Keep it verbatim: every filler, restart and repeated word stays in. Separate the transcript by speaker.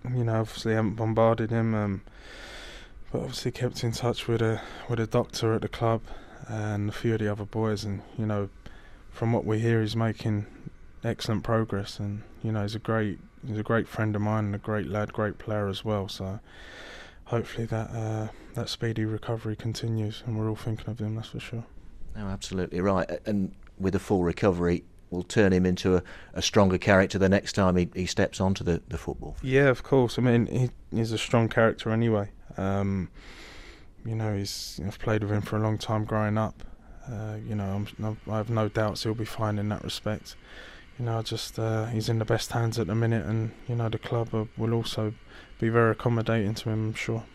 Speaker 1: you know, obviously haven't bombarded him, um, but obviously kept in touch with a with a doctor at the club and a few of the other boys, and you know, from what we hear, he's making excellent progress, and you know, he's a great he's a great friend of mine and a great lad, great player as well. So hopefully that uh, that speedy recovery continues, and we're all thinking of him, that's for sure.
Speaker 2: No, absolutely right. And with a full recovery, will turn him into a, a stronger character the next time he, he steps onto the, the football field.
Speaker 1: Yeah, of course. I mean, he, he's a strong character anyway. Um, you know, he's I've played with him for a long time growing up. Uh, you know, I'm, I have no doubts he'll be fine in that respect. You know, just uh, he's in the best hands at the minute, and you know, the club will also be very accommodating to him, I'm sure.